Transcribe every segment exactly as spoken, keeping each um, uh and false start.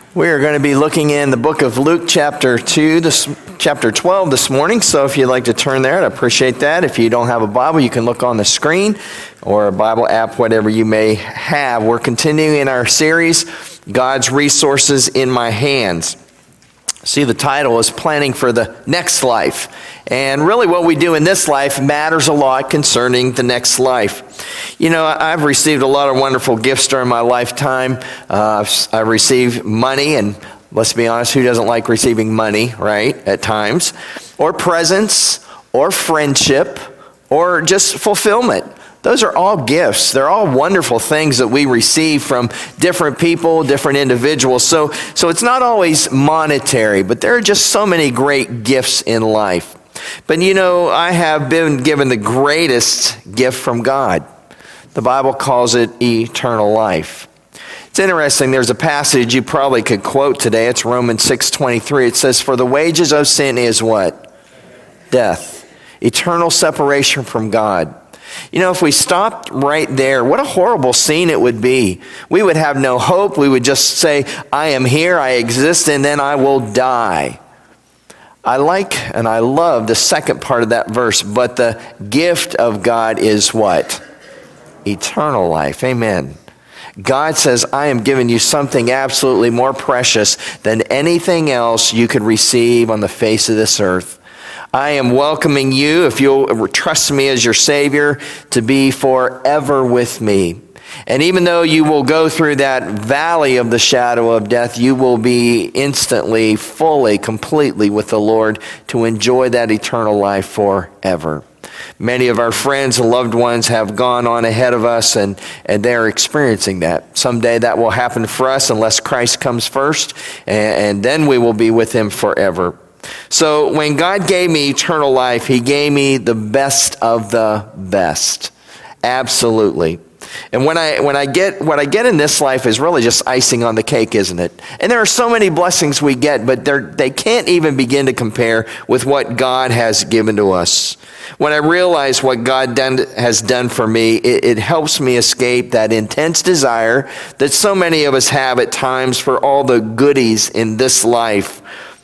We are going to be looking in the book of Luke chapter two, this, chapter twelve this morning. So if you'd like to turn there, I'd appreciate that. If you don't have a Bible, you can look on the screen or a Bible app, whatever you may have. We're continuing in our series, God's Resources in My Hands. See, the title is Planning for the Next Life. And really what we do in this life matters a lot concerning the next life. You know, I've received a lot of wonderful gifts during my lifetime. Uh, I've received money, and let's be honest, who doesn't like receiving money, right, at times? Or presents, or friendship, or just fulfillment. Those are all gifts. They're all wonderful things that we receive from different people, different individuals. So, so it's not always monetary, but there are just so many great gifts in life. But you know, I have been given the greatest gift from God. The Bible calls it eternal life. It's interesting, there's a passage you probably could quote today. It's Romans six twenty-three. It says, "For the wages of sin is" what? Death. Eternal separation from God. You know, if we stopped right there, what a horrible scene it would be. We would have no hope. We would just say, I am here, I exist, and then I will die. I like and I love the second part of that verse, but the gift of God is what? Eternal life. Amen. God says, I am giving you something absolutely more precious than anything else you could receive on the face of this earth. I am welcoming you, if you'll trust me as your Savior, to be forever with me. And even though you will go through that valley of the shadow of death, you will be instantly, fully, completely with the Lord to enjoy that eternal life forever. Many of our friends and loved ones have gone on ahead of us, and, and they're experiencing that. Someday that will happen for us unless Christ comes first, and, and then we will be with him forever. So when God gave me eternal life, he gave me the best of the best. Absolutely. And when I when I get what I get in this life is really just icing on the cake, isn't it? And there are so many blessings we get, but they're, they can't even begin to compare with what God has given to us. When I realize what God done, has done for me, it, it helps me escape that intense desire that so many of us have at times for all the goodies in this life.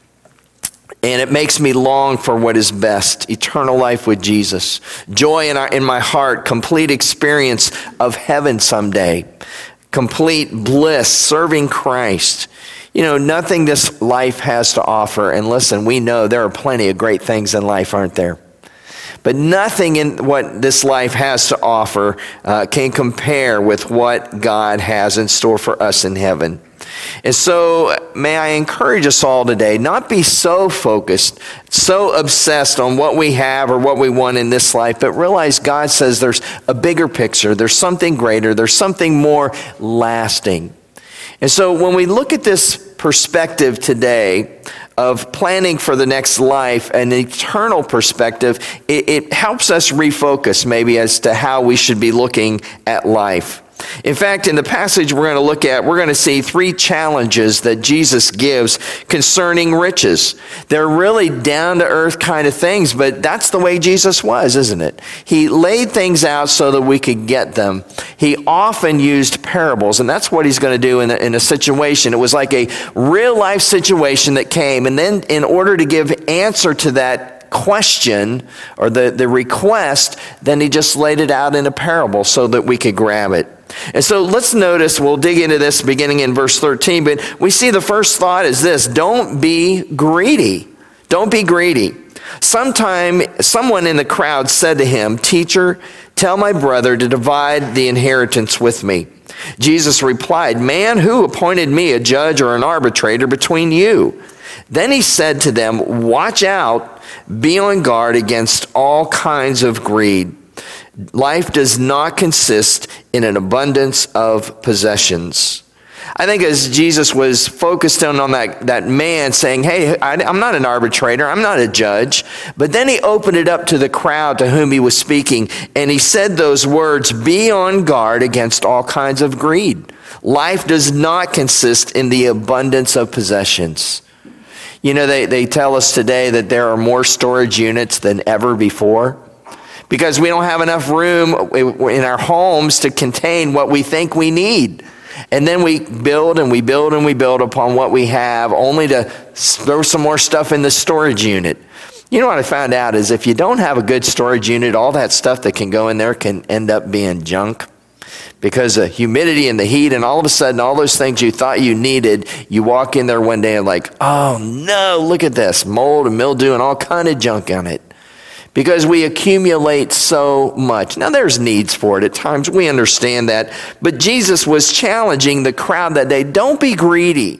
And it makes me long for what is best, eternal life with Jesus. Joy in, our, in my heart, complete experience of heaven someday. Complete bliss, serving Christ. You know, nothing this life has to offer. And listen, we know there are plenty of great things in life, aren't there? But nothing in what this life has to offer uh, can compare with what God has in store for us in heaven. And so may I encourage us all today, not be so focused, so obsessed on what we have or what we want in this life, but realize God says there's a bigger picture, there's something greater, there's something more lasting. And so when we look at this perspective today of planning for the next life, an eternal perspective, it, it helps us refocus maybe as to how we should be looking at life. In fact, in the passage we're going to look at, we're going to see three challenges that Jesus gives concerning riches. They're really down-to-earth kind of things, but that's the way Jesus was, isn't it? He laid things out so that we could get them. He often used parables, and that's what he's going to do in a, in a situation. It was like a real-life situation that came, and then in order to give answer to that question or the, the request, then he just laid it out in a parable so that we could grab it. And so let's notice, we'll dig into this beginning in verse thirteen, but we see the first thought is this: don't be greedy. Don't be greedy. Sometime someone in the crowd said to him, "Teacher, tell my brother to divide the inheritance with me." Jesus replied, "Man, who appointed me a judge or an arbitrator between you?" Then he said to them, "Watch out, be on guard against all kinds of greed. Life does not consist in an abundance of possessions." I think as Jesus was focused on, on that, that man saying, hey, I, I'm not an arbitrator, I'm not a judge. But then he opened it up to the crowd to whom he was speaking. And he said those words, "Be on guard against all kinds of greed. Life does not consist in the abundance of possessions." You know, they, they tell us today that there are more storage units than ever before, because we don't have enough room in our homes to contain what we think we need. And then we build and we build and we build upon what we have, only to throw some more stuff in the storage unit. You know what I found out is if you don't have a good storage unit, all that stuff that can go in there can end up being junk. Because of humidity and the heat, and all of a sudden, all those things you thought you needed, you walk in there one day and like, oh no, look at this, mold and mildew and all kind of junk on it. Because we accumulate so much. Now there's needs for it at times, we understand that. But Jesus was challenging the crowd that day, don't be greedy,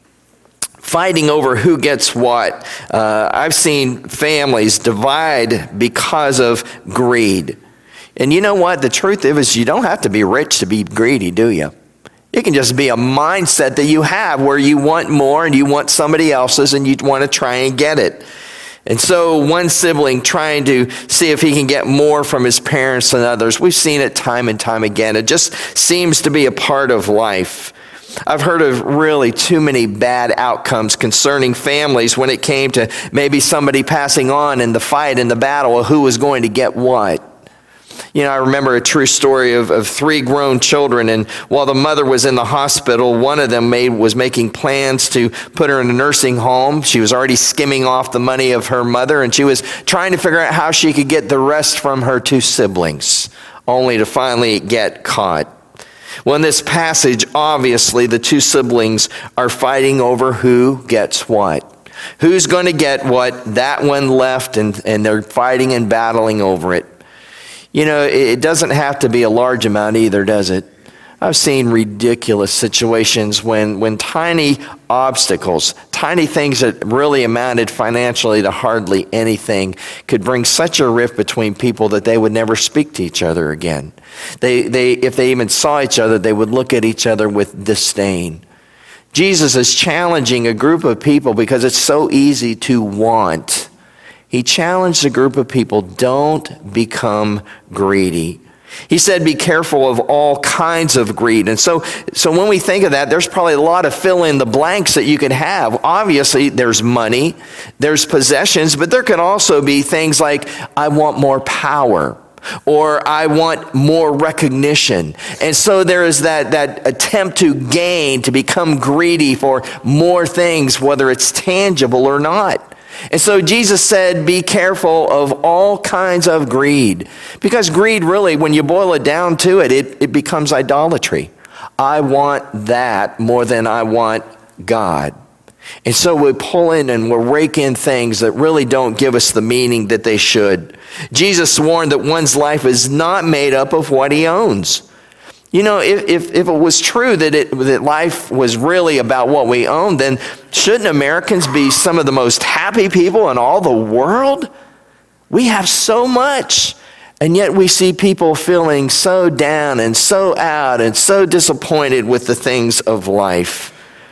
fighting over who gets what. Uh, I've seen families divide because of greed. And you know what? The truth is you don't have to be rich to be greedy, do you? It can just be a mindset that you have where you want more and you want somebody else's and you want to try and get it. And so one sibling trying to see if he can get more from his parents than others. We've seen it time and time again. It just seems to be a part of life. I've heard of really too many bad outcomes concerning families when it came to maybe somebody passing on in the fight, in the battle of who was going to get what. You know, I remember a true story of, of three grown children, and while the mother was in the hospital, one of them made, was making plans to put her in a nursing home. She was already skimming off the money of her mother, and she was trying to figure out how she could get the rest from her two siblings, only to finally get caught. Well, in this passage, obviously, the two siblings are fighting over who gets what. Who's going to get what? That one left, and, and they're fighting and battling over it. You know, it doesn't have to be a large amount either, does it? I've seen ridiculous situations when, when tiny obstacles, tiny things that really amounted financially to hardly anything could bring such a rift between people that they would never speak to each other again. They, they, if they even saw each other, they would look at each other with disdain. Jesus is challenging a group of people because it's so easy to want. He challenged a group of people, don't become greedy. He said, be careful of all kinds of greed. And so, so when we think of that, there's probably a lot of fill in the blanks that you could have. Obviously, there's money, there's possessions, but there can also be things like, I want more power, or I want more recognition. And so there is that, that attempt to gain, to become greedy for more things, whether it's tangible or not. And so Jesus said, be careful of all kinds of greed. Because greed really, when you boil it down to it, it, it becomes idolatry. I want that more than I want God. And so we pull in and we'll rake in things that really don't give us the meaning that they should. Jesus warned that one's life is not made up of what he owns. You know, if, if, if it was true that, it, that life was really about what we own, then shouldn't Americans be some of the most happy people in all the world? We have so much, and yet we see people feeling so down and so out and so disappointed with the things of life.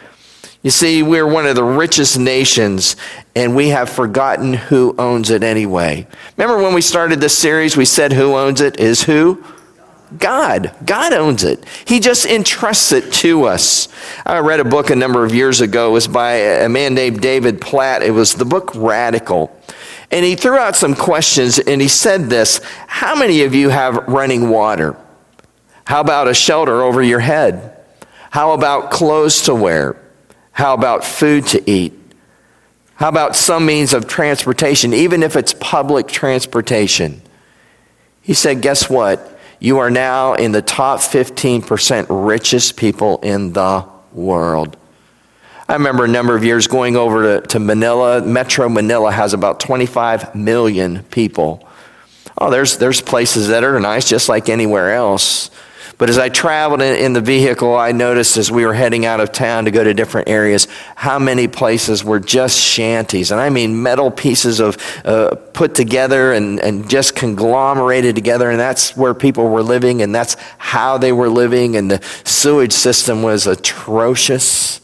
You see, we're one of the richest nations, and we have forgotten who owns it anyway. Remember when we started this series, we said who owns it is who? God. God owns it. He just entrusts it to us. I read a book a number of years ago. It was by a man named David Platt. It was the book Radical. And he threw out some questions, and he said this: how many of you have running water? How about a shelter over your head? How about clothes to wear? How about food to eat? How about some means of transportation, even if it's public transportation? He said, guess what? You are now in the top fifteen percent richest people in the world. I remember a number of years going over to, to Manila. Metro Manila has about twenty-five million people. Oh, there's, there's places that are nice just like anywhere else. But as I traveled in, in the vehicle, I noticed as we were heading out of town to go to different areas, how many places were just shanties. And I mean metal pieces of uh, put together and, and just conglomerated together. And that's where people were living, and that's how they were living. And the sewage system was atrocious.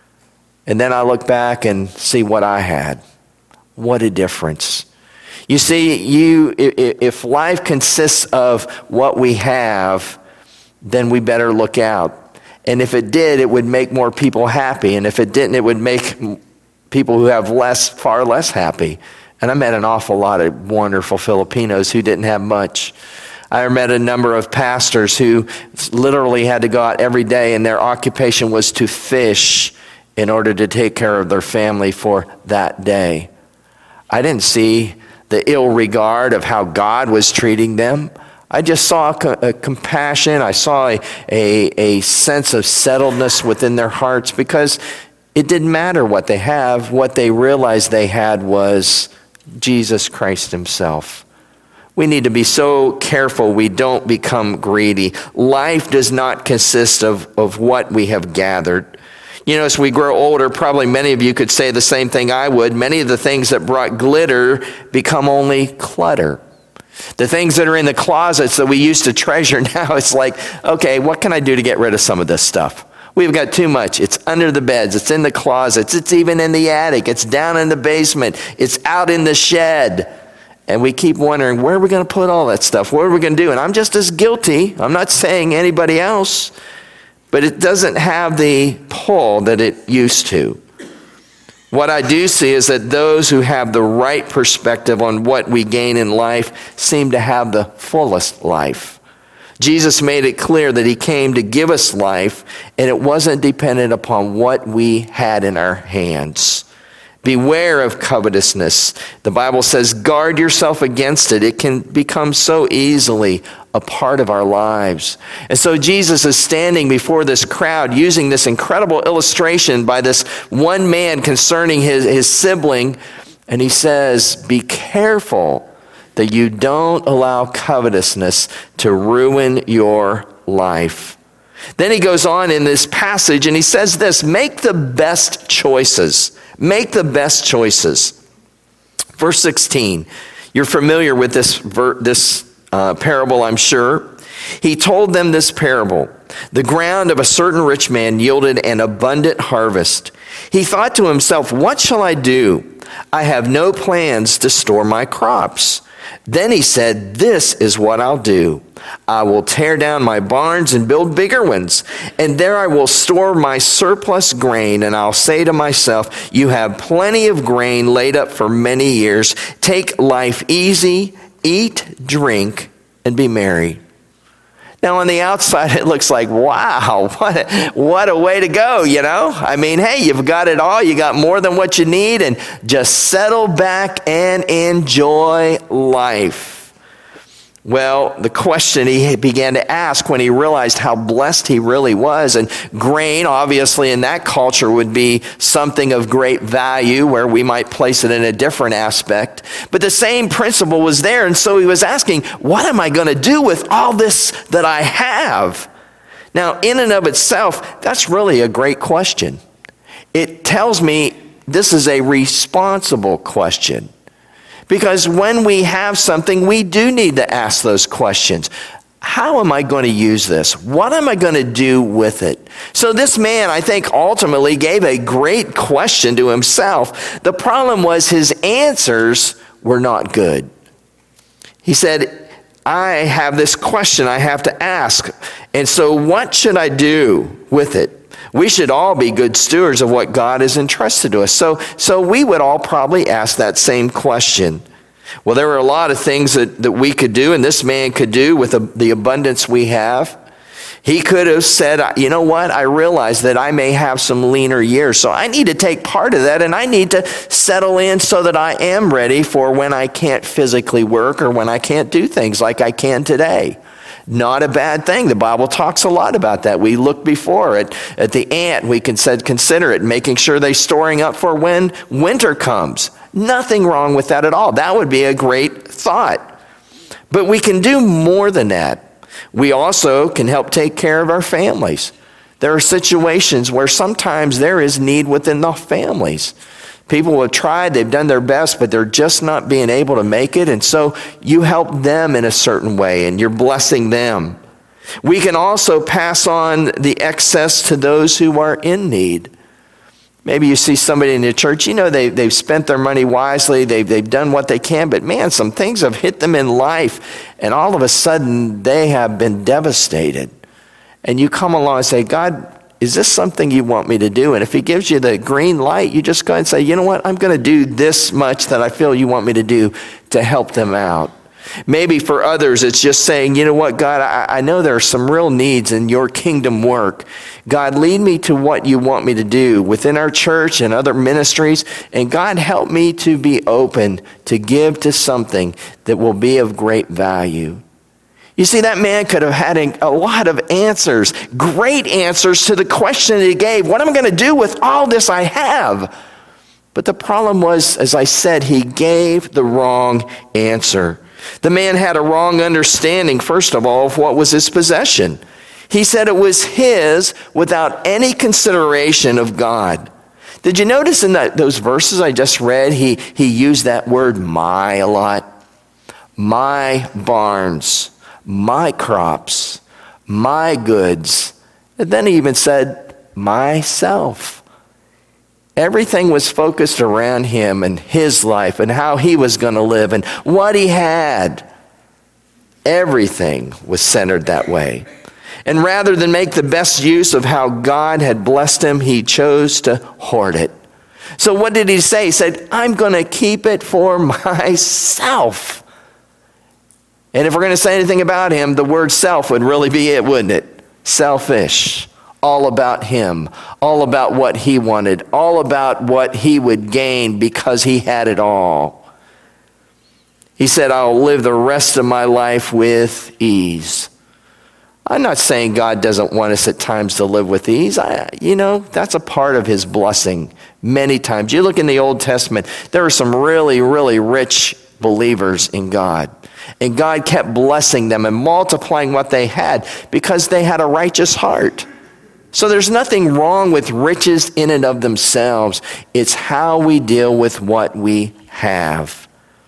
And then I look back and see what I had. What a difference. You see, you if life consists of what we have, then we better look out. And if it did, it would make more people happy. And if it didn't, it would make people who have less, far less happy. And I met an awful lot of wonderful Filipinos who didn't have much. I met a number of pastors who literally had to go out every day, and their occupation was to fish in order to take care of their family for that day. I didn't see the ill regard of how God was treating them. I just saw a, a compassion. I saw a, a, a sense of settledness within their hearts, because it didn't matter what they have. What they realized they had was Jesus Christ himself. We need to be so careful we don't become greedy. Life does not consist of, of what we have gathered. You know, as we grow older, probably many of you could say the same thing I would. Many of the things that brought glitter become only clutter. The things that are in the closets that we used to treasure, now it's like, okay, what can I do to get rid of some of this stuff? We've got too much. It's under the beds. It's in the closets. It's even in the attic. It's down in the basement. It's out in the shed. And we keep wondering, where are we going to put all that stuff? What are we going to do? And I'm just as guilty. I'm not saying anybody else. But it doesn't have the pull that it used to. What I do see is that those who have the right perspective on what we gain in life seem to have the fullest life. Jesus made it clear that he came to give us life, and it wasn't dependent upon what we had in our hands. Beware of covetousness. The Bible says, guard yourself against it. It can become so easily a part of our lives. And so Jesus is standing before this crowd using this incredible illustration by this one man concerning his, his sibling. And he says, be careful that you don't allow covetousness to ruin your life. Then he goes on in this passage and he says this, make the best choices. Make the best choices. Verse sixteen, you're familiar with this, ver- this uh, parable, I'm sure. He told them this parable. The ground of a certain rich man yielded an abundant harvest. He thought to himself, what shall I do? I have no plans to store my crops. Then he said, this is what I'll do. I will tear down my barns and build bigger ones, and there I will store my surplus grain, and I'll say to myself, you have plenty of grain laid up for many years. Take life easy, eat, drink, and be merry. Now, on the outside, it looks like, wow, what a, what a way to go, you know? I mean, hey, you've got it all. You got more than what you need, and just settle back and enjoy life. Well, the question he began to ask when he realized how blessed he really was, and grain, obviously, in that culture would be something of great value, where we might place it in a different aspect. But the same principle was there, and so he was asking, what am I going to do with all this that I have? Now, in and of itself, that's really a great question. It tells me this is a responsible question. Because when we have something, we do need to ask those questions. How am I going to use this? What am I going to do with it? So this man, I think, ultimately gave a great question to himself. The problem was his answers were not good. He said, I have this question I have to ask. And so what should I do with it? We should all be good stewards of what God has entrusted to us. So, so we would all probably ask that same question. Well, there are a lot of things that, that we could do, and this man could do with the, the abundance we have. He could have said, you know what, I realize that I may have some leaner years, so I need to take part of that, and I need to settle in so that I am ready for when I can't physically work or when I can't do things like I can today. Not a bad thing. The Bible talks a lot about that. We looked before at, at the ant. We can said consider it, making sure they're storing up for when winter comes. Nothing wrong with that at all. That would be a great thought. But we can do more than that. We also can help take care of our families. There are situations where sometimes there is need within the families. People have tried, they've done their best, but they're just not being able to make it. And so you help them in a certain way, and you're blessing them. We can also pass on the excess to those who are in need. Maybe you see somebody in the church, you know, they, they've spent their money wisely, they've, they've done what they can, but man, some things have hit them in life, and all of a sudden they have been devastated. And you come along and say, God, is this something you want me to do? And if he gives you the green light, you just go and say, you know what, I'm going to do this much that I feel you want me to do to help them out. Maybe for others, it's just saying, you know what, God, I, I know there are some real needs in your kingdom work. God, lead me to what you want me to do within our church and other ministries. And God, help me to be open to give to something that will be of great value. You see, that man could have had a lot of answers, great answers to the question that he gave. What am I going to do with all this I have? But the problem was, as I said, he gave the wrong answer. The man had a wrong understanding, first of all, of what was his possession. He said it was his without any consideration of God. Did you notice in that, those verses I just read, he, he used that word my a lot? My barns, my crops, my goods. And then he even said myself. Everything was focused around him and his life and how he was going to live and what he had. Everything was centered that way. And rather than make the best use of how God had blessed him, he chose to hoard it. So what did he say? He said, I'm going to keep it for myself. And if we're going to say anything about him, the word self would really be it, wouldn't it? Selfish. All about him, all about what he wanted, all about what he would gain because he had it all. He said, I'll live the rest of my life with ease. I'm not saying God doesn't want us at times to live with ease. I, you know, that's a part of his blessing many times. You look in the Old Testament, there are some really, really rich believers in God. And God kept blessing them and multiplying what they had because they had a righteous heart. So there's nothing wrong with riches in and of themselves. It's how we deal with what we have.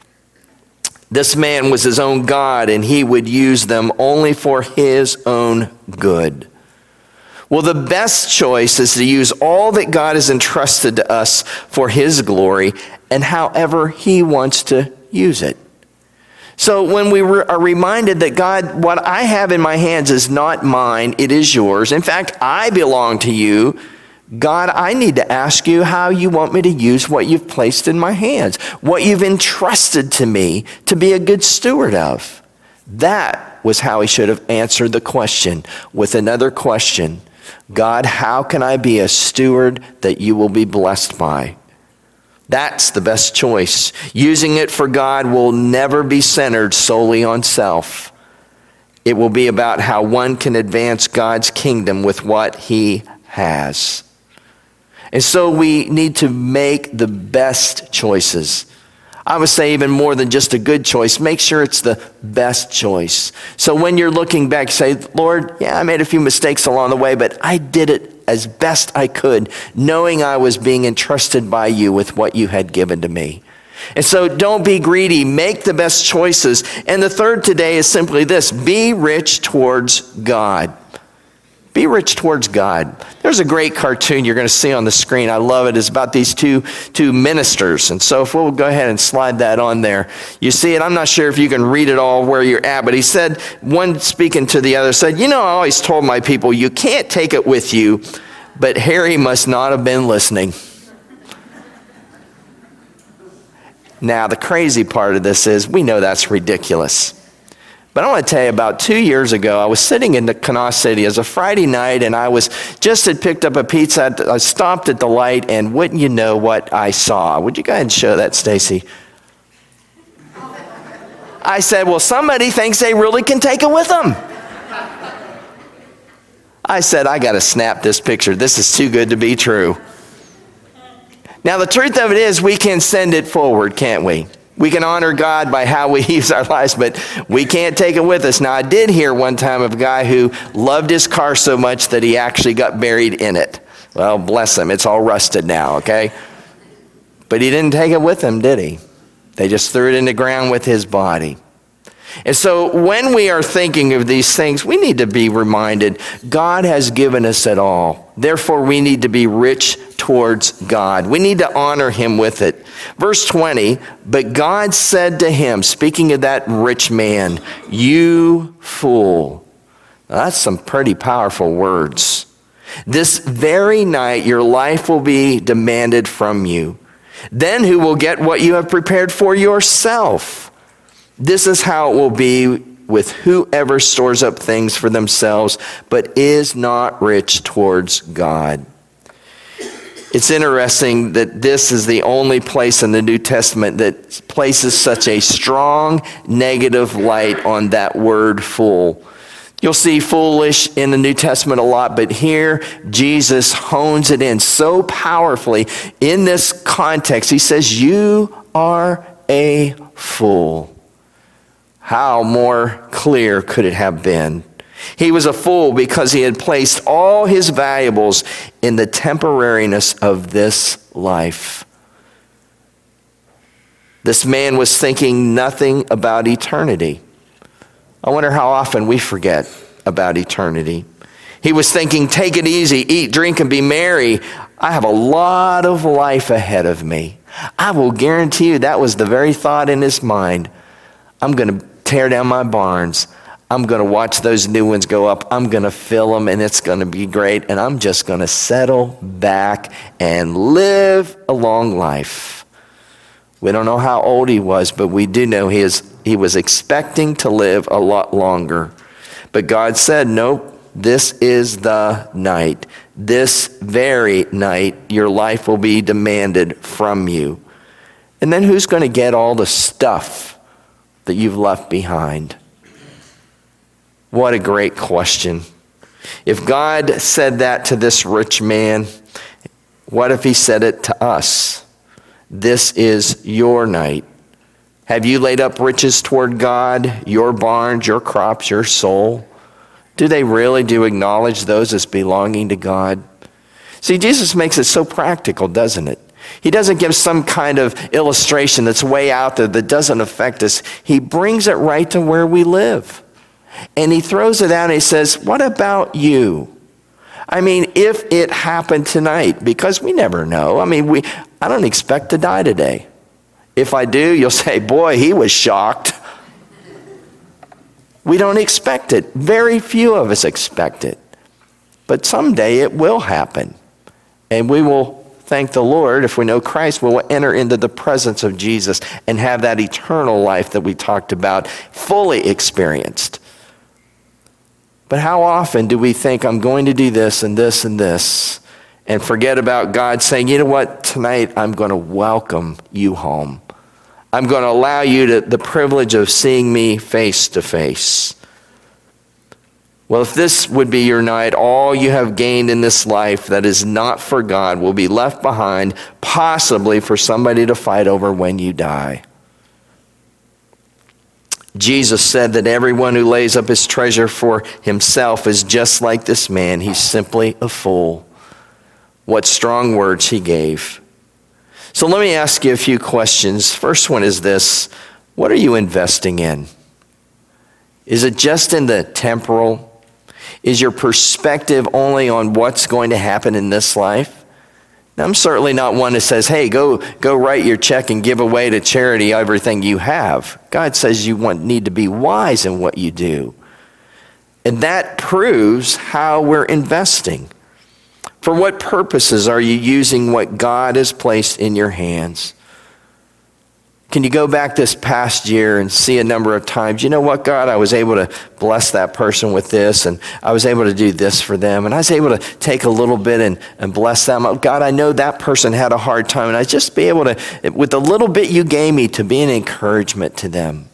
This man was his own God, and he would use them only for his own good. Well, the best choice is to use all that God has entrusted to us for his glory and however he wants to use it. So when we re- are reminded that God, what I have in my hands is not mine, it is yours. In fact, I belong to you. God, I need to ask you how you want me to use what you've placed in my hands, what you've entrusted to me to be a good steward of. That was how he should have answered the question with another question. God, how can I be a steward that you will be blessed by? That's the best choice. Using it for God will never be centered solely on self. It will be about how one can advance God's kingdom with what he has. And so we need to make the best choices. I would say even more than just a good choice, make sure it's the best choice. So when you're looking back, say, Lord, yeah, I made a few mistakes along the way, but I did it as best I could, knowing I was being entrusted by you with what you had given to me. And so don't be greedy, make the best choices. And the third today is simply this: be rich towards God. Be rich towards God. There's a great cartoon you're going to see on the screen. I love it. It's about these two, two ministers. And so if we'll go ahead and slide that on there. You see it. I'm not sure if you can read it all where you're at, but he said, one speaking to the other said, you know, I always told my people, you can't take it with you, but Harry must not have been listening. Now, the crazy part of this is we know that's ridiculous. But I want to tell you, about two years ago, I was sitting in the Kanawha City. It was a Friday night, and I was just had picked up a pizza. I stopped at the light, and wouldn't you know what I saw? Would you go ahead and show that, Stacy? I said, well, somebody thinks they really can take it with them. I said, I got to snap this picture. This is too good to be true. Now, the truth of it is we can send it forward, can't we? We can honor God by how we use our lives, but we can't take it with us. Now, I did hear one time of a guy who loved his car so much that he actually got buried in it. Well, bless him. It's all rusted now, okay? But he didn't take it with him, did he? They just threw it in the ground with his body. And so when we are thinking of these things, we need to be reminded God has given us it all. Therefore, we need to be rich towards God. We need to honor him with it. Verse twenty, but God said to him, speaking of that rich man, you fool. Now, that's some pretty powerful words. This very night your life will be demanded from you. Then who will get what you have prepared for yourself? This is how it will be with whoever stores up things for themselves, but is not rich towards God. It's interesting that this is the only place in the New Testament that places such a strong negative light on that word fool. You'll see foolish in the New Testament a lot, but here Jesus hones it in so powerfully in this context. He says, you are a fool. How more clear could it have been? He was a fool because he had placed all his valuables in the temporariness of this life. This man was thinking nothing about eternity. I wonder how often we forget about eternity. He was thinking, take it easy, eat, drink, and be merry. I have a lot of life ahead of me. I will guarantee you that was the very thought in his mind. I'm going to tear down my barns. I'm going to watch those new ones go up. I'm going to fill them, and it's going to be great. And I'm just going to settle back and live a long life. We don't know how old he was, but we do know he, is, he was expecting to live a lot longer. But God said, nope, this is the night. This very night, your life will be demanded from you. And then who's going to get all the stuff that you've left behind? What a great question. If God said that to this rich man, what if he said it to us? This is your night. Have you laid up riches toward God, your barns, your crops, your soul? Do they really do acknowledge those as belonging to God? See, Jesus makes it so practical, doesn't it? He doesn't give some kind of illustration that's way out there that doesn't affect us. He brings it right to where we live. And he throws it out and he says, what about you? I mean, if it happened tonight, because we never know. I mean, we I don't expect to die today. If I do, you'll say, boy, he was shocked. We don't expect it. Very few of us expect it. But someday it will happen. And we will thank the Lord, if we know Christ, we'll enter into the presence of Jesus and have that eternal life that we talked about fully experienced. But how often do we think, I'm going to do this and this and this, and forget about God saying, you know what, tonight I'm going to welcome you home. I'm going to allow you to, the privilege of seeing me face to face. Well, if this would be your night, all you have gained in this life that is not for God will be left behind, possibly for somebody to fight over when you die. Jesus said that everyone who lays up his treasure for himself is just like this man. He's simply a fool. What strong words he gave. So let me ask you a few questions. First one is this: what are you investing in? Is it just in the temporal? Is your perspective only on what's going to happen in this life? Now, I'm certainly not one that says, hey, go go write your check and give away to charity everything you have. God says you want need to be wise in what you do. And that proves how we're investing. For what purposes are you using what God has placed in your hands? Can you go back this past year and see a number of times, you know what, God, I was able to bless that person with this, and I was able to do this for them, and I was able to take a little bit and, and bless them. Oh, God, I know that person had a hard time, and I just be able to, with the little bit you gave me, to be an encouragement to them.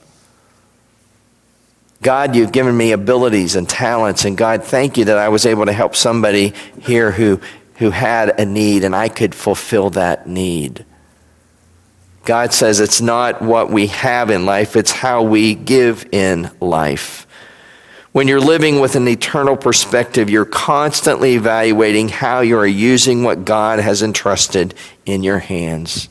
God, you've given me abilities and talents, and God, thank you that I was able to help somebody here who, who had a need, and I could fulfill that need. God says it's not what we have in life, it's how we give in life. When you're living with an eternal perspective, you're constantly evaluating how you are using what God has entrusted in your hands.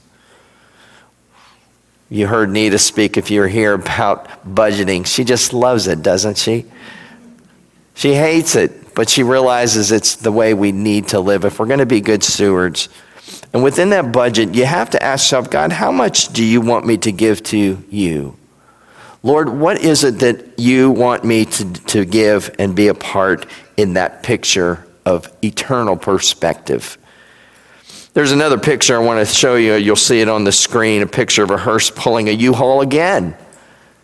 You heard Nita speak, if you were here, about budgeting. She just loves it, doesn't she? She hates it, but she realizes it's the way we need to live if we're going to be good stewards. And within that budget, you have to ask yourself, God, how much do you want me to give to you? Lord, what is it that you want me to, to give and be a part in that picture of eternal perspective? There's another picture I want to show you. You'll see it on the screen, a picture of a hearse pulling a U-Haul again.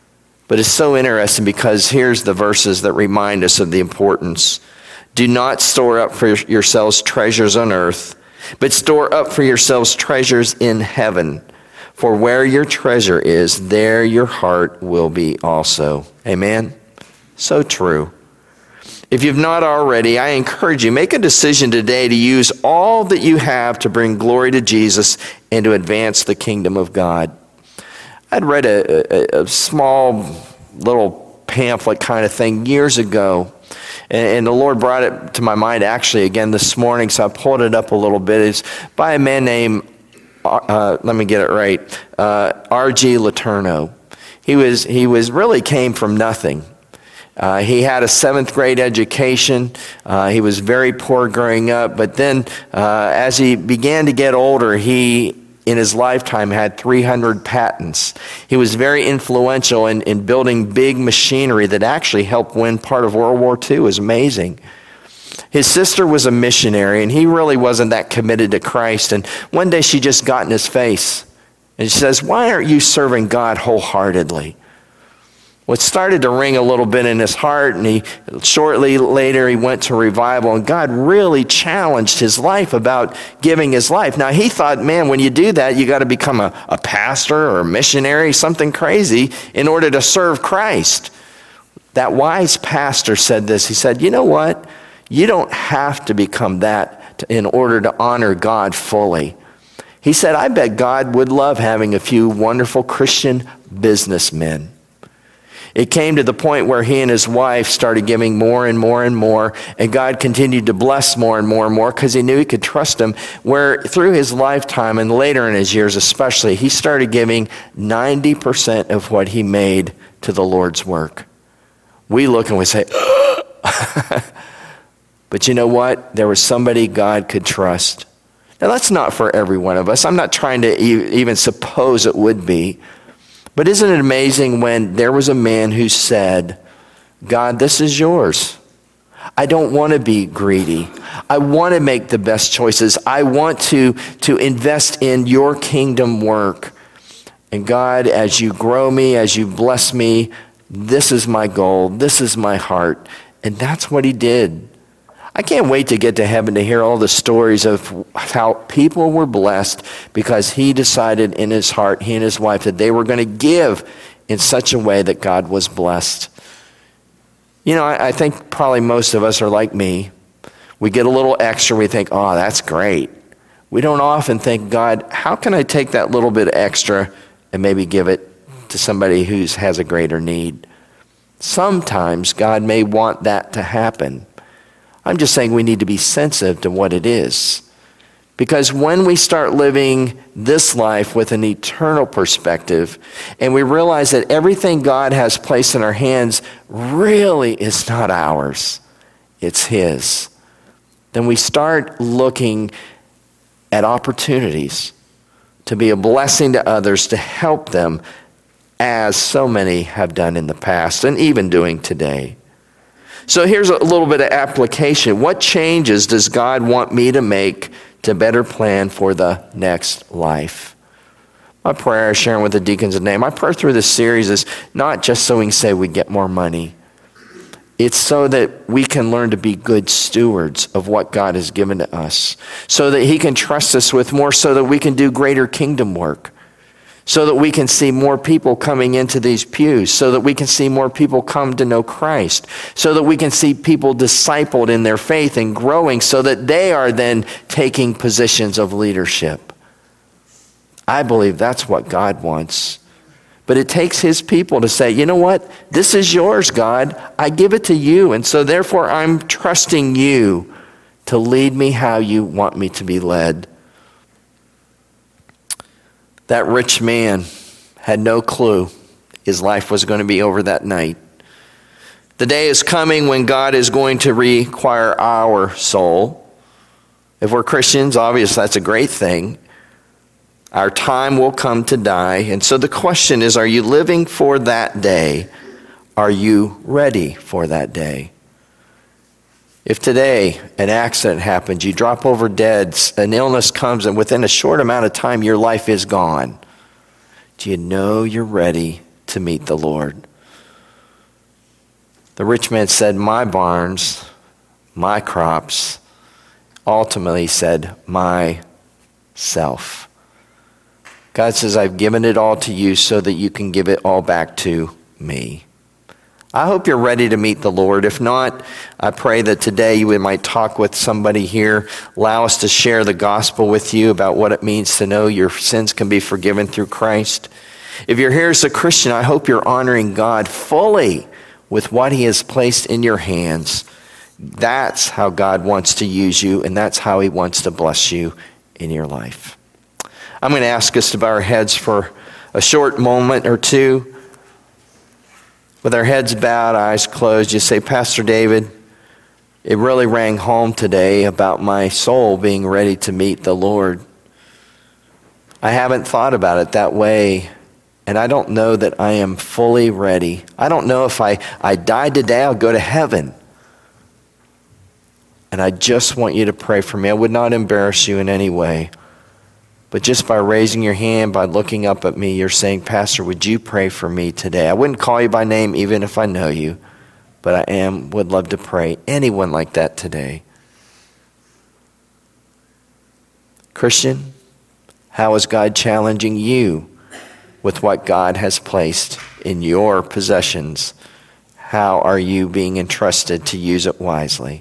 But it's so interesting because here's the verses that remind us of the importance. Do not store up for yourselves treasures on earth, but store up for yourselves treasures in heaven. For where your treasure is, there your heart will be also. Amen? So true. If you've not already, I encourage you, make a decision today to use all that you have to bring glory to Jesus and to advance the kingdom of God. I'd read a, a, a small little pamphlet kind of thing years ago, and, and the Lord brought it to my mind actually again this morning, so I pulled it up a little bit. It's by a man named, uh, let me get it right, uh, R G Letourneau. He was, he was really came from nothing. Uh, he had a seventh grade education. Uh, he was very poor growing up, but then uh, as he began to get older, he in his lifetime had three hundred patents. He was very influential in, in building big machinery that actually helped win part of World War Two. It was amazing. His sister was a missionary, and he really wasn't that committed to Christ. And one day she just got in his face, and she says, "Why aren't you serving God wholeheartedly?" Well, it started to ring a little bit in his heart, and he shortly later he went to revival, and God really challenged his life about giving his life. Now, he thought, man, when you do that, you got to become a, a pastor or a missionary, something crazy, in order to serve Christ. That wise pastor said this. He said, you know what? You don't have to become that in order to honor God fully. He said, I bet God would love having a few wonderful Christian businessmen. It came to the point where he and his wife started giving more and more and more, and God continued to bless more and more and more because he knew he could trust him, where through his lifetime and later in his years especially, he started giving ninety percent of what he made to the Lord's work. We look and we say, but you know what? There was somebody God could trust. Now that's not for every one of us. I'm not trying to e- even suppose it would be. But isn't it amazing when there was a man who said, God, this is yours. I don't want to be greedy. I want to make the best choices. I want to, to invest in your kingdom work. And God, as you grow me, as you bless me, this is my goal. This is my heart. And that's what he did. I can't wait to get to heaven to hear all the stories of how people were blessed because he decided in his heart, he and his wife, that they were going to give in such a way that God was blessed. You know, I, I think probably most of us are like me. We get a little extra. We think, oh, that's great. We don't often think, God, how can I take that little bit extra and maybe give it to somebody who has a greater need? Sometimes God may want that to happen. I'm just saying we need to be sensitive to what it is. Because when we start living this life with an eternal perspective, and we realize that everything God has placed in our hands really is not ours, it's his, then we start looking at opportunities to be a blessing to others, to help them, as so many have done in the past and even doing today. So here's a little bit of application. What changes does God want me to make to better plan for the next life? My prayer, sharing with the deacons today, my prayer through this series is not just so we can say we get more money. It's so that we can learn to be good stewards of what God has given to us, so that he can trust us with more, so that we can do greater kingdom work, so that we can see more people coming into these pews, so that we can see more people come to know Christ, so that we can see people discipled in their faith and growing, so that they are then taking positions of leadership. I believe that's what God wants. But it takes his people to say, you know what? This is yours, God. I give it to you. And so therefore I'm trusting you to lead me how you want me to be led. That rich man had no clue his life was going to be over that night. The day is coming when God is going to require our soul. If we're Christians, obviously that's a great thing. Our time will come to die. And so the question is, are you living for that day? Are you ready for that day? If today an accident happens, you drop over dead, an illness comes, and within a short amount of time your life is gone, do you know you're ready to meet the Lord? The rich man said, my barns, my crops. Ultimately said, myself. God says, I've given it all to you so that you can give it all back to me. I hope you're ready to meet the Lord. If not, I pray that today you might talk with somebody here. Allow us to share the gospel with you about what it means to know your sins can be forgiven through Christ. If you're here as a Christian, I hope you're honoring God fully with what he has placed in your hands. That's how God wants to use you, and that's how he wants to bless you in your life. I'm going to ask us to bow our heads for a short moment or two. With our heads bowed, eyes closed, you say, Pastor David, it really rang home today about my soul being ready to meet the Lord. I haven't thought about it that way, and I don't know that I am fully ready. I don't know if I, I died today, I'll go to heaven. And I just want you to pray for me. I would not embarrass you in any way. But just by raising your hand, by looking up at me, you're saying, Pastor, would you pray for me today? I wouldn't call you by name even if I know you, but I am, would love to pray. Anyone like that today? Christian, how is God challenging you with what God has placed in your possessions? How are you being entrusted to use it wisely?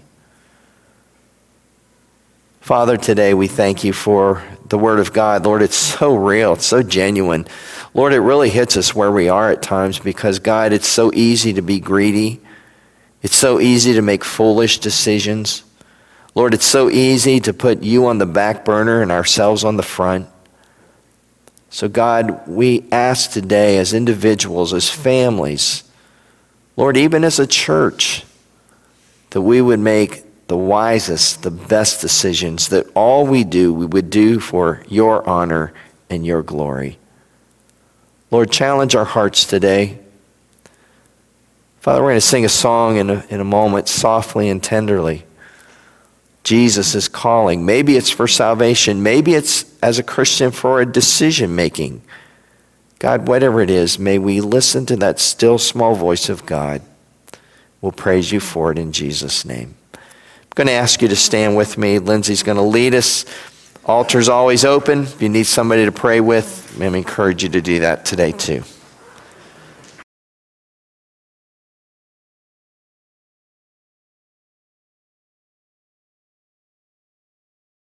Father, today we thank you for the Word of God. Lord, it's so real. It's so genuine. Lord, it really hits us where we are at times because, God, it's so easy to be greedy. It's so easy to make foolish decisions. Lord, it's so easy to put you on the back burner and ourselves on the front. So, God, we ask today as individuals, as families, Lord, even as a church, that we would make the wisest, the best decisions, that all we do, we would do for your honor and your glory. Lord, challenge our hearts today. Father, we're going to sing a song in a, in a moment, softly and tenderly. Jesus is calling. Maybe it's for salvation. Maybe it's, as a Christian, for a decision making. God, whatever it is, may we listen to that still small voice of God. We'll praise you for it in Jesus' name. I'm going to ask you to stand with me. Lindsay's going to lead us. Altar's always open. If you need somebody to pray with, I encourage you to do that today too.